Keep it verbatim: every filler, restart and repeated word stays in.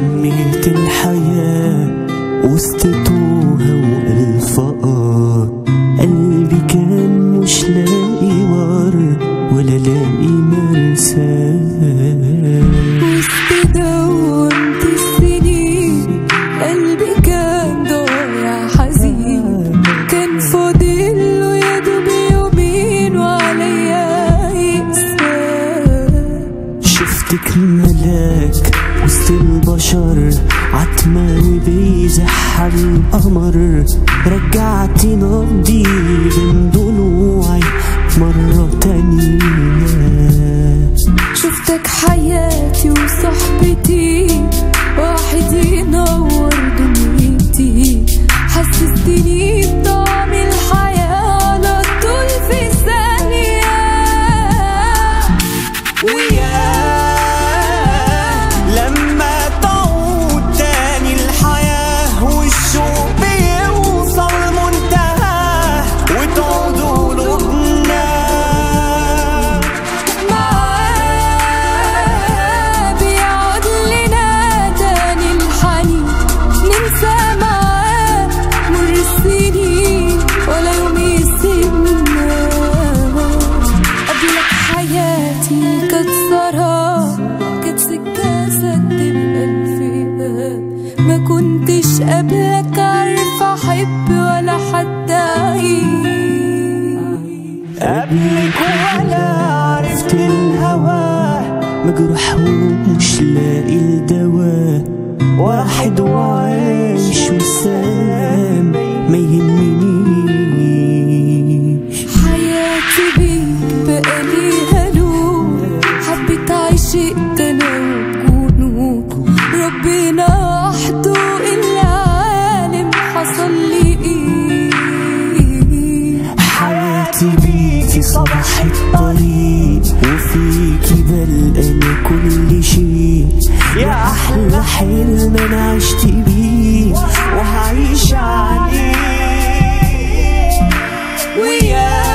شميت الحياة وسط توها والفقر، قلبي كان مش لاقي ورد ولا لاقي مرساه. وسط دوامة السنين قلبي كان ضايع حزين، كان فاضله يا دوب يومين وعليا يقساه. شفتك الملاك وسط البشر، عتمة بيزح القمر، رجعت نبضي بين ضلوعي مرة تانية. شفتك حياتي وصحبتي، واحد ينور دنيتي، حسستني بطعم الحياة على طول في ثانية. وياه لما تعود تاني الحياة والشوق بيوصل منتهى وتعود قلوبنا معاه، بيعود لنا تاني الحنين، ننسى معاه مر السنين ولا يوم يسيبنا. قبلك حياتي كانت سهرة، كانت سكة سد بألف باب، ما كنتش قبلك عارفة أحب ولا حتى أعيش. قبلك ولا عرفت الهوى، مجروح ومش لاقي الدواء، واحد وعايش والسلام ما يهمنيش. حياتي بيك بقى ليها نور، حبيت عشقت أنا وجنود، ربنا وحده اللي عالم حصل لي إيه. حياتي بيكي صباح الطريق، وفيكي بلقى كل شيء، يا أحلى حلم أنا عشت بيه وهعيش عليه. ويا